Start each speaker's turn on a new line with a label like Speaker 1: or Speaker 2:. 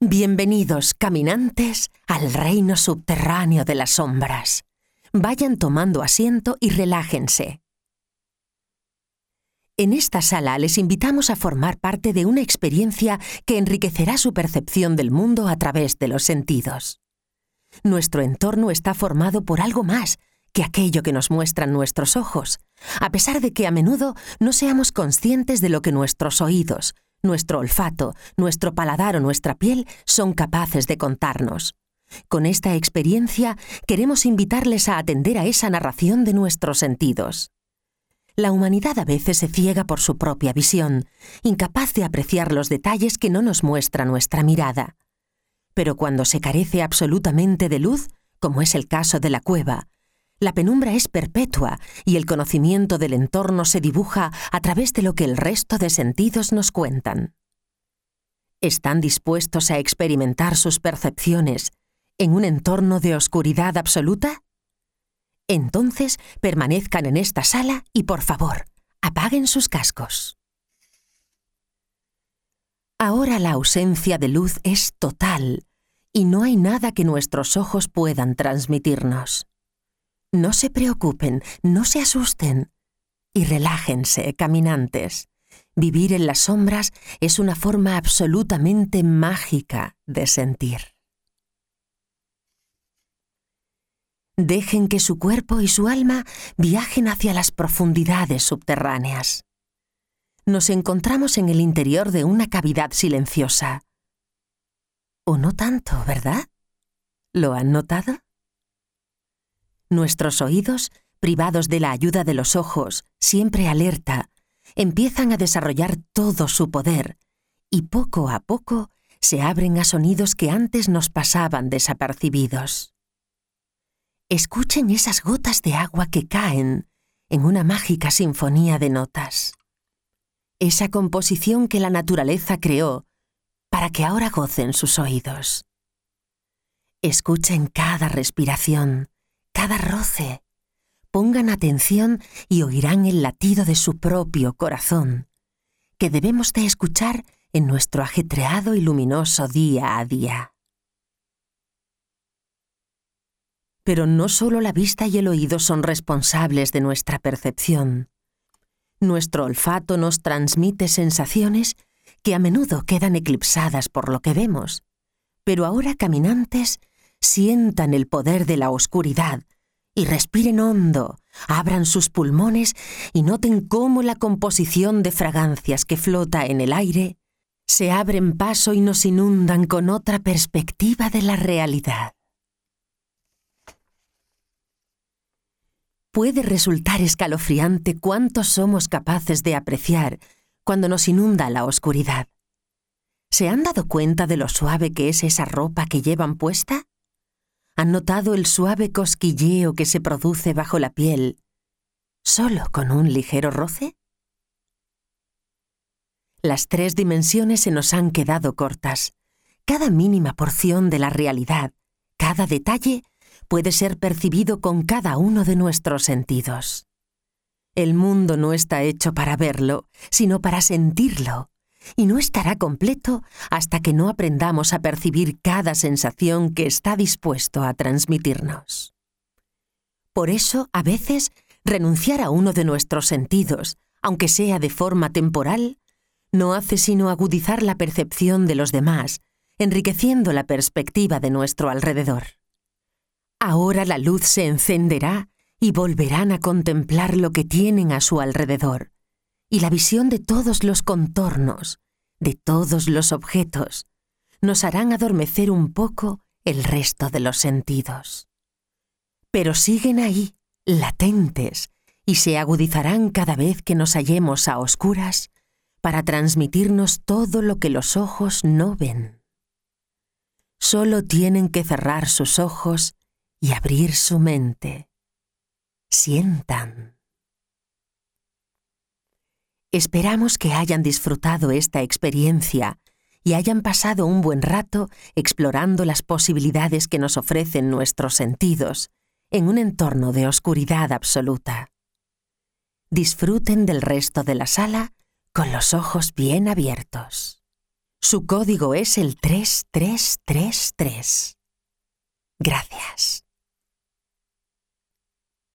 Speaker 1: Bienvenidos, caminantes, al reino subterráneo de las sombras. Vayan tomando asiento y relájense. En esta sala les invitamos a formar parte de una experiencia que enriquecerá su percepción del mundo a través de los sentidos. Nuestro entorno está formado por algo más que aquello que nos muestran nuestros ojos, a pesar de que a menudo no seamos conscientes de lo que nuestros oídos, nuestro olfato, nuestro paladar o nuestra piel son capaces de contarnos. Con esta experiencia queremos invitarles a atender a esa narración de nuestros sentidos. La humanidad a veces se ciega por su propia visión, incapaz de apreciar los detalles que no nos muestra nuestra mirada. Pero cuando se carece absolutamente de luz, como es el caso de la cueva, la penumbra es perpetua y el conocimiento del entorno se dibuja a través de lo que el resto de sentidos nos cuentan. ¿Están dispuestos a experimentar sus percepciones en un entorno de oscuridad absoluta? Entonces, permanezcan en esta sala y, por favor, apaguen sus cascos. Ahora la ausencia de luz es total y no hay nada que nuestros ojos puedan transmitirnos. No se preocupen, no se asusten y relájense, caminantes. Vivir en las sombras es una forma absolutamente mágica de sentir. Dejen que su cuerpo y su alma viajen hacia las profundidades subterráneas. Nos encontramos en el interior de una cavidad silenciosa. O no tanto, ¿verdad? ¿Lo han notado? Nuestros oídos, privados de la ayuda de los ojos, siempre alerta, empiezan a desarrollar todo su poder y poco a poco se abren a sonidos que antes nos pasaban desapercibidos. Escuchen esas gotas de agua que caen en una mágica sinfonía de notas. Esa composición que la naturaleza creó para que ahora gocen sus oídos. Escuchen cada respiración, cada roce. Pongan atención y oirán el latido de su propio corazón, que debemos de escuchar en nuestro ajetreado y luminoso día a día. Pero no solo la vista y el oído son responsables de nuestra percepción. Nuestro olfato nos transmite sensaciones que a menudo quedan eclipsadas por lo que vemos. Pero ahora, caminantes, sientan el poder de la oscuridad y respiren hondo, abran sus pulmones y noten cómo la composición de fragancias que flota en el aire se abren paso y nos inundan con otra perspectiva de la realidad. Puede resultar escalofriante cuánto somos capaces de apreciar cuando nos inunda la oscuridad. ¿Se han dado cuenta de lo suave que es esa ropa que llevan puesta? ¿Han notado el suave cosquilleo que se produce bajo la piel solo con un ligero roce? Las 3 dimensiones se nos han quedado cortas. Cada mínima porción de la realidad, cada detalle, puede ser percibido con cada uno de nuestros sentidos. El mundo no está hecho para verlo, sino para sentirlo, y no estará completo hasta que no aprendamos a percibir cada sensación que está dispuesto a transmitirnos. Por eso, a veces, renunciar a uno de nuestros sentidos, aunque sea de forma temporal, no hace sino agudizar la percepción de los demás, enriqueciendo la perspectiva de nuestro alrededor. Ahora la luz se encenderá y volverán a contemplar lo que tienen a su alrededor, y la visión de todos los contornos, de todos los objetos, nos harán adormecer un poco el resto de los sentidos. Pero siguen ahí, latentes, y se agudizarán cada vez que nos hallemos a oscuras para transmitirnos todo lo que los ojos no ven. Solo tienen que cerrar sus ojos y abrir su mente. Sientan. Esperamos que hayan disfrutado esta experiencia y hayan pasado un buen rato explorando las posibilidades que nos ofrecen nuestros sentidos en un entorno de oscuridad absoluta. Disfruten del resto de la sala con los ojos bien abiertos. Su código es el 3333. Gracias.